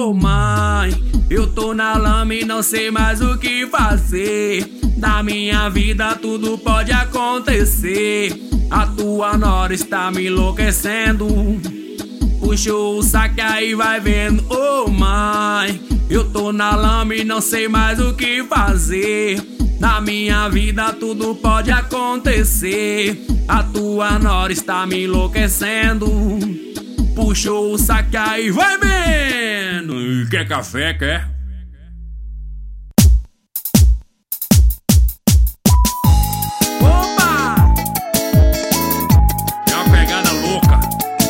Ô mãe, eu tô na lama e não sei mais o que fazer. Na minha vida tudo pode acontecer. A tua nora está me enlouquecendo. Puxou o saque aí, vai vendo. Ô mãe, eu tô na lama e não sei mais o que fazer. Na minha vida tudo pode acontecer. A tua nora está me enlouquecendo. Puxou o saque aí, vai vendo. Quer café, quer? Opa! É uma pegada louca.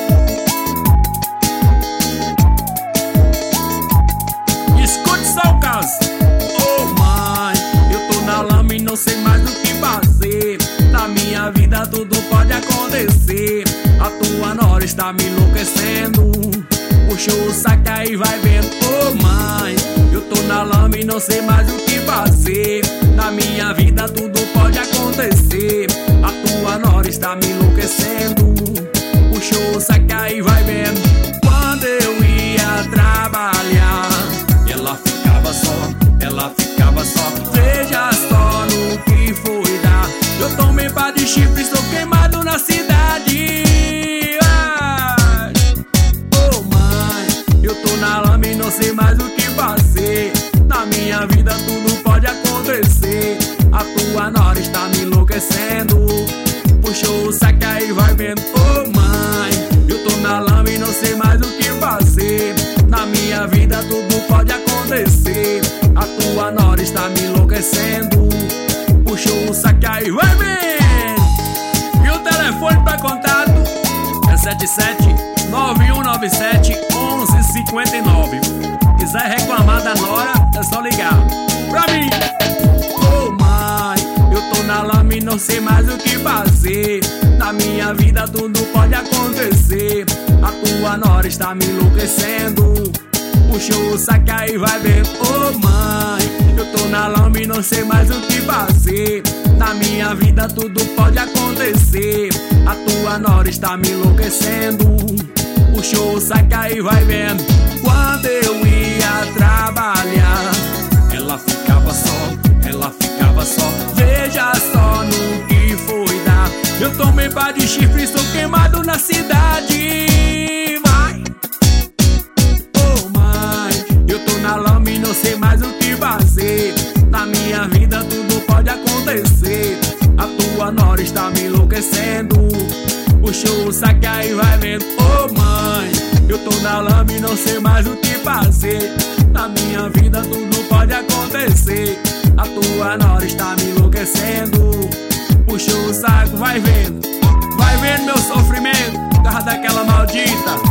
Escute só o caso. Ô mãe, eu tô na lama e não sei mais o que fazer. Na minha vida tudo pode acontecer. A tua nora está me enlouquecendo. Puxou o saque aí, vai vendo. Ô mãe, eu tô na lama e não sei mais o que fazer. Na minha vida tudo pode acontecer. A tua nora está me enlouquecendo. Puxou o saque aí, vai vendo. Quando eu ia trabalhar, ela ficava só. Veja só no que foi dar. Eu tomei pá de chifre, estou queimado na cidade. Ô mãe, eu tô na lama e não sei mais o que fazer. Na minha vida tudo pode acontecer. A tua nora está me enlouquecendo. Puxou o saque aí, vai vendo. Ô mãe, eu tô na lama e não sei mais o que fazer. Na minha vida tudo pode acontecer. A tua nora está me enlouquecendo. Puxou o saque aí, vai vendo. E o telefone pra contato é 77-9197-1159. Quiser reclamar da nora, é só ligar pra mim. Ô mãe, eu tô na lama e não sei mais o que fazer. Na minha vida tudo pode acontecer. A tua nora está me enlouquecendo. Puxou o saque aí, vai ver. Ô mãe, eu tô na lama e não sei mais o que fazer. Na minha vida tudo pode acontecer. A tua nora está me enlouquecendo. Puxou o saque aí, vai vendo. Quando eu ia trabalhar, ela ficava só. Veja só no que foi dar. Eu tomei pá de chifre, estou queimado na cidade. Vai. Ô mãe, eu tô na lama e não sei mais o que fazer. Na minha vida tudo pode acontecer. A tua nora está me enlouquecendo. Puxou o saque aí, vai vendo. Ô mãe, eu tô na lama e não sei mais o que fazer. Na minha vida tudo pode acontecer. A tua nora está me enlouquecendo. Puxou o saco, vai vendo. Vai vendo meu sofrimento, por causa daquela maldita.